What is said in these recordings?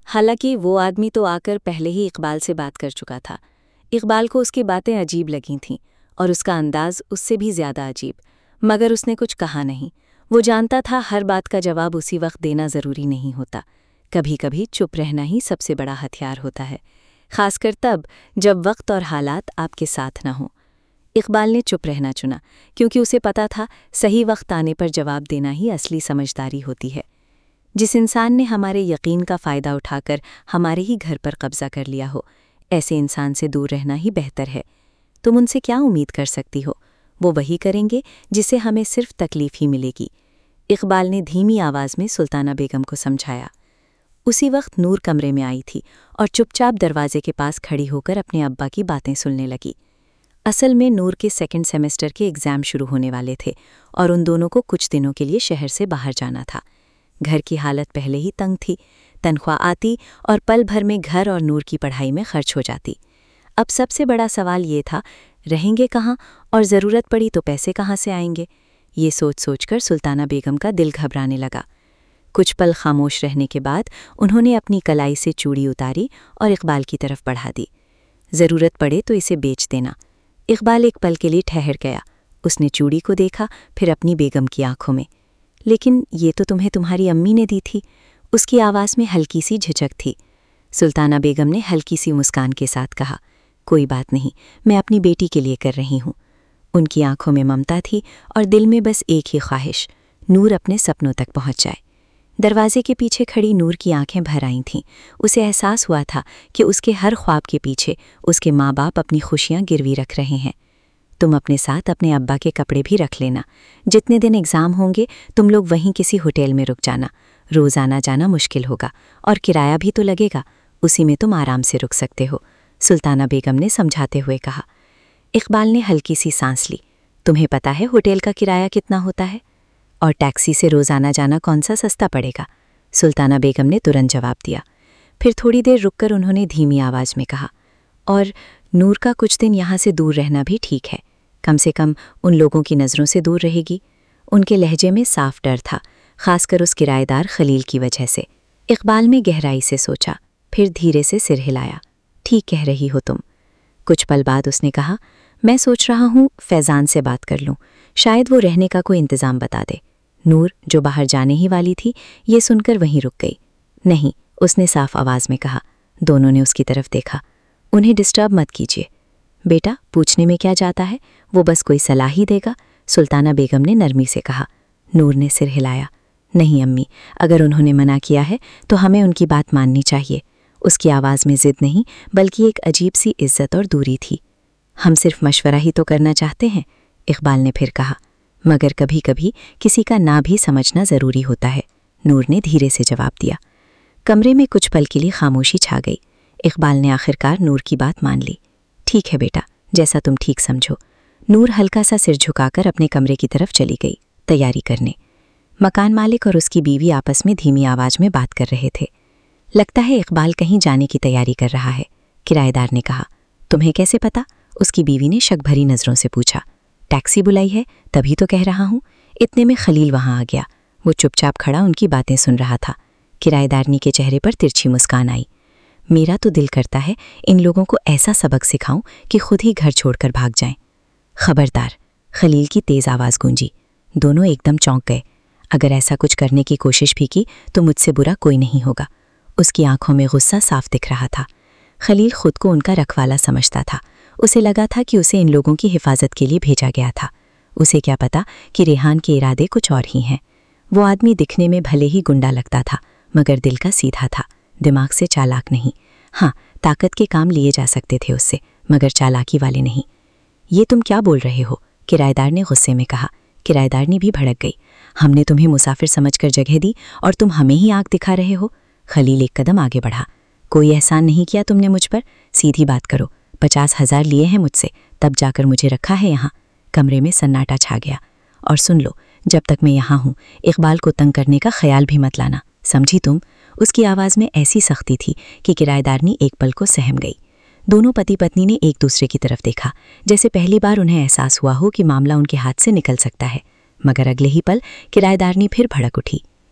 हालांकि वो आदमी तो आकर पहले ही इकबाल से बात कर चुका था। इकबाल को उसकी बातें अजीब लगी थीं और उसका अंदाज उससे भी ज्यादा अजीब, मगर उसने कुछ कहा नहीं। वो जानता था हर बात का जवाब उसी वक्त देना ज़रूरी नहीं होता। कभी कभी चुप रहना ही सबसे बड़ा हथियार होता है, खासकर तब जब वक्त और हालात आपके साथ न हों। इकबाल ने चुप रहना चुना, क्योंकि उसे पता था सही वक्त आने पर जवाब देना ही असली समझदारी होती है। जिस इंसान ने हमारे यकीन का फ़ायदा उठाकर हमारे ही घर पर कब्जा कर लिया हो, ऐसे इंसान से दूर रहना ही बेहतर है। तुम उनसे क्या उम्मीद कर सकती हो? वो वही करेंगे जिसे हमें सिर्फ तकलीफ ही मिलेगी। इकबाल ने धीमी आवाज़ में सुल्ताना बेगम को समझाया। उसी वक्त नूर कमरे में आई थी और चुपचाप दरवाजे के पास खड़ी होकर अपने अब्बा की बातें सुनने लगी। असल में नूर के सेकंड सेमेस्टर के एग्ज़ाम शुरू होने वाले थे और उन दोनों को कुछ दिनों के लिए शहर से बाहर जाना था। घर की हालत पहले ही तंग थी। तनख्वाह आती और पल भर में घर और नूर की पढ़ाई में खर्च हो जाती। अब सबसे बड़ा सवाल ये था, रहेंगे कहाँ और ज़रूरत पड़ी तो पैसे कहाँ से आएंगे? ये सोच सोचकर सुल्ताना बेगम का दिल घबराने लगा। कुछ पल खामोश रहने के बाद उन्होंने अपनी कलाई से चूड़ी उतारी और इकबाल की तरफ बढ़ा दी। ज़रूरत पड़े तो इसे बेच देना। इकबाल एक पल के लिए ठहर गया। उसने चूड़ी को देखा, फिर अपनी बेगम की आंखों में। लेकिन ये तो तुम्हें तुम्हारी अम्मी ने दी थी। उसकी आवाज़ में हल्की सी झिझक थी। सुल्ताना बेगम ने हल्की सी मुस्कान के साथ कहा, कोई बात नहीं, मैं अपनी बेटी के लिए कर रही हूँ। उनकी आंखों में ममता थी और दिल में बस एक ही ख्वाहिश, नूर अपने सपनों तक पहुँच जाए। दरवाजे के पीछे खड़ी नूर की आंखें भर आई थीं। उसे एहसास हुआ था कि उसके हर ख्वाब के पीछे उसके माँ बाप अपनी खुशियाँ गिरवी रख रहे हैं। तुम अपने साथ अपने अब्बा के कपड़े भी रख लेना। जितने दिन एग्ज़ाम होंगे तुम लोग वहीं किसी होटल में रुक जाना। रोज़ आना जाना मुश्किल होगा और किराया भी तो लगेगा, उसी में तुम आराम से रुक सकते हो, सुल्ताना बेगम ने समझाते हुए कहा। इकबाल ने हल्की सी सांस ली। तुम्हें पता है होटल का किराया कितना होता है? और टैक्सी से रोज़ आना जाना कौन सा सस्ता पड़ेगा? सुल्ताना बेगम ने तुरंत जवाब दिया। फिर थोड़ी देर रुककर उन्होंने धीमी आवाज़ में कहा, और नूर का कुछ दिन यहाँ से दूर रहना भी ठीक है। कम से कम उन लोगों की नज़रों से दूर रहेगी। उनके लहजे में साफ डर था, खासकर उस किराएदार खलील की वजह से। इकबाल ने गहराई से सोचा, फिर धीरे से सिर हिलाया। ठीक कह रही हो तुम। कुछ पल बाद उसने कहा, मैं सोच रहा हूँ फैज़ान से बात कर लूँ, शायद वो रहने का कोई इंतज़ाम बता दे। नूर, जो बाहर जाने ही वाली थी, ये सुनकर वहीं रुक गई। नहीं, उसने साफ आवाज़ में कहा। दोनों ने उसकी तरफ देखा। उन्हें डिस्टर्ब मत कीजिए। बेटा, पूछने में क्या जाता है, वो बस कोई सलाह ही देगा, सुल्ताना बेगम ने नरमी से कहा। नूर ने सिर हिलाया। नहीं अम्मी, अगर उन्होंने मना किया है तो हमें उनकी बात माननी चाहिए। उसकी आवाज़ में ज़िद नहीं, बल्कि एक अजीब सी इज्जत और दूरी थी। हम सिर्फ मशवरा ही तो करना चाहते हैं, इकबाल ने फिर कहा। मगर कभी कभी किसी का ना भी समझना ज़रूरी होता है, नूर ने धीरे से जवाब दिया। कमरे में कुछ पल के लिए खामोशी छा गई। इकबाल ने आखिरकार नूर की बात मान ली। ठीक है बेटा, जैसा तुम ठीक समझो। नूर हल्का सा सिर झुकाकर अपने कमरे की तरफ चली गई, तैयारी करने। मकान मालिक और उसकी बीवी आपस में धीमी आवाज़ में बात कर रहे थे। लगता है इकबाल कहीं जाने की तैयारी कर रहा है, किराएदार ने कहा। तुम्हें कैसे पता? उसकी बीवी ने शक भरी नज़रों से पूछा। टैक्सी बुलाई है, तभी तो कह रहा हूँ। इतने में खलील वहाँ आ गया। वो चुपचाप खड़ा उनकी बातें सुन रहा था। किराएदारनी के चेहरे पर तिरछी मुस्कान आई। मेरा तो दिल करता है इन लोगों को ऐसा सबक सिखाऊं कि खुद ही घर छोड़कर भाग जाएं। खबरदार, खलील की तेज़ आवाज़ गूंजी। दोनों एकदम चौंक गए। अगर ऐसा कुछ करने की कोशिश भी की तो मुझसे बुरा कोई नहीं होगा। उसकी आंखों में गुस्सा साफ दिख रहा था। खलील खुद को उनका रखवाला समझता था। उसे लगा था कि उसे इन लोगों की हिफाजत के लिए भेजा गया था। उसे क्या पता कि रेहान के इरादे कुछ और ही हैं। वो आदमी दिखने में भले ही गुंडा लगता था, मगर दिल का सीधा था, दिमाग से चालाक नहीं। हाँ, ताकत के काम लिए जा सकते थे उससे, मगर चालाकी वाले नहीं। ये तुम क्या बोल रहे हो? किराएदार ने गुस्से में कहा। किराएदारनी भी भड़क गई। हमने तुम्हें मुसाफिर समझकर जगह दी और तुम हमें ही आंख दिखा रहे हो। खलील एक कदम आगे बढ़ा। कोई एहसान नहीं किया तुमने मुझ पर, सीधी बात करो। 50,000 लिए हैं मुझसे, तब जाकर मुझे रखा है यहाँ। कमरे में सन्नाटा छा गया। और सुन लो, जब तक मैं यहाँ हूँ इकबाल को तंग करने का ख्याल भी मत लाना, समझी तुम? उसकी आवाज़ में ऐसी सख्ती थी कि किराएदारनी एक पल को सहम गई। दोनों पति पत्नी ने एक दूसरे की तरफ देखा, जैसे पहली बार उन्हें एहसास हुआ हो कि मामला उनके हाथ से निकल सकता है। मगर अगले ही पल किराएदारनी फिर भड़क उठी।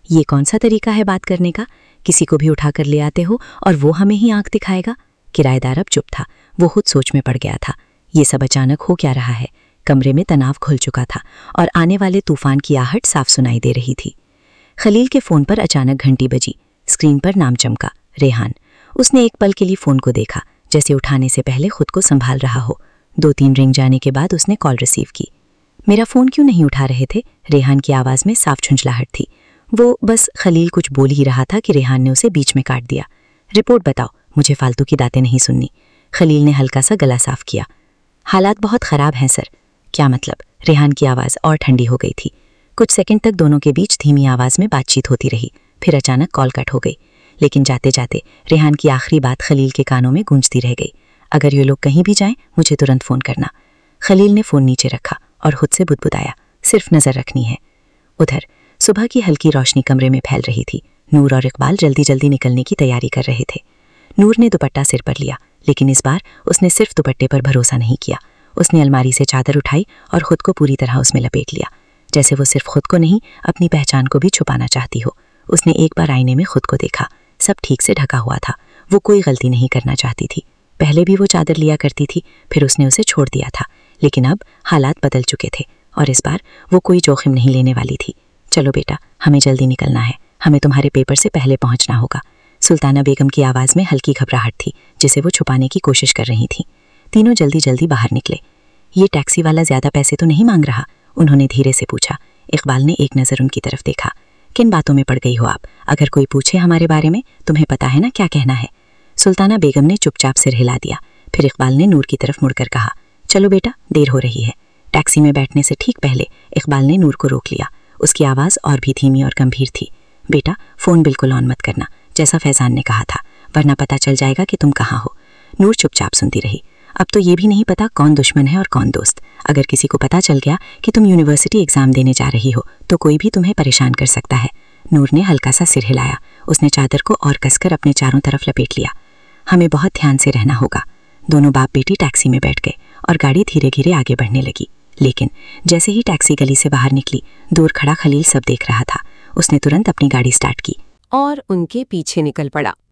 ये कौन सा तरीका है बात करने का? किसी को भी उठा कर ले आते हो और वो हमें ही आंख दिखाएगा? किराएदार अब चुप था। वो खुद सोच में पड़ गया था। ये सब अचानक हो क्या रहा है? कमरे में तनाव घुल चुका था और आने वाले तूफान की आहट साफ सुनाई दे रही थी। खलील के फोन पर अचानक घंटी बजी। स्क्रीन पर नाम चमका, रेहान। उसने एक पल के लिए फोन को देखा, जैसे उठाने से पहले खुद को संभाल रहा हो। 2-3 रिंग जाने के बाद उसने कॉल रिसीव की। मेरा फोन क्यों नहीं उठा रहे थे? रेहान की आवाज़ में साफ झुंझलाहट थी। वो बस खलील कुछ बोल ही रहा था कि रेहान ने उसे बीच में काट दिया। रिपोर्ट बताओ, मुझे फालतू की बातें नहीं सुननी। खलील ने हल्का सा गला साफ किया। हालात बहुत ख़राब हैं सर। क्या मतलब? रेहान की आवाज़ और ठंडी हो गई थी। कुछ सेकंड तक दोनों के बीच धीमी आवाज़ में बातचीत होती रही। फिर अचानक कॉल कट हो गई। लेकिन जाते जाते रेहान की आखिरी बात खलील के कानों में गूंजती रह गई। अगर ये लोग कहीं भी जाएं, मुझे तुरंत फ़ोन करना। खलील ने फ़ोन नीचे रखा और खुद से बुदबुदाया, सिर्फ नज़र रखनी है। उधर सुबह की हल्की रोशनी कमरे में फैल रही थी। नूर और इकबाल जल्दी जल्दी निकलने की तैयारी कर रहे थे। नूर ने दुपट्टा सिर पर लिया, लेकिन इस बार उसने सिर्फ दुपट्टे पर भरोसा नहीं किया। उसने अलमारी से चादर उठाई और खुद को पूरी तरह उसमें लपेट लिया, जैसे वो सिर्फ खुद को नहीं, अपनी पहचान को भी छुपाना चाहती हो। उसने एक बार आईने में खुद को देखा। सब ठीक से ढका हुआ था। वो कोई गलती नहीं करना चाहती थी। पहले भी वो चादर लिया करती थी, फिर उसने उसे छोड़ दिया था। लेकिन अब हालात बदल चुके थे और इस बार वो कोई जोखिम नहीं लेने वाली थी। चलो बेटा, हमें जल्दी निकलना है। हमें तुम्हारे पेपर से पहले पहुंचना होगा। सुल्ताना बेगम की आवाज़ में हल्की घबराहट थी, जिसे वो छुपाने की कोशिश कर रही थी। तीनों जल्दी जल्दी बाहर निकले। ये टैक्सी वाला ज़्यादा पैसे तो नहीं मांग रहा? उन्होंने धीरे से पूछा। इकबाल ने एक नज़र उनकी तरफ देखा। किन बातों में पड़ गई हो आप? अगर कोई पूछे हमारे बारे में, तुम्हें पता है ना क्या कहना है। सुल्ताना बेगम ने चुपचाप सिर हिला दिया। फिर इकबाल ने नूर की तरफ मुड़कर कहा, चलो बेटा, देर हो रही है। टैक्सी में बैठने से ठीक पहले इकबाल ने नूर को रोक लिया। उसकी आवाज़ और भी धीमी और गंभीर थी। बेटा, फ़ोन बिल्कुल ऑन मत करना, जैसा फैज़ान ने कहा था, वरना पता चल जाएगा कि तुम कहाँ हो। नूर चुपचाप सुनती रही। अब तो ये भी नहीं पता कौन दुश्मन है और कौन दोस्त। अगर किसी को पता चल गया कि तुम यूनिवर्सिटी एग्ज़ाम देने जा रही हो, तो कोई भी तुम्हें परेशान कर सकता है। नूर ने हल्का सा सिर हिलाया। उसने चादर को और कसकर अपने चारों तरफ लपेट लिया। हमें बहुत ध्यान से रहना होगा। दोनों बाप बेटी टैक्सी में बैठ गए और गाड़ी धीरे धीरे आगे बढ़ने लगी। लेकिन जैसे ही टैक्सी गली से बाहर निकली, दूर खड़ा खलील सब देख रहा था। उसने तुरंत अपनी गाड़ी स्टार्ट की और उनके पीछे निकल पड़ा।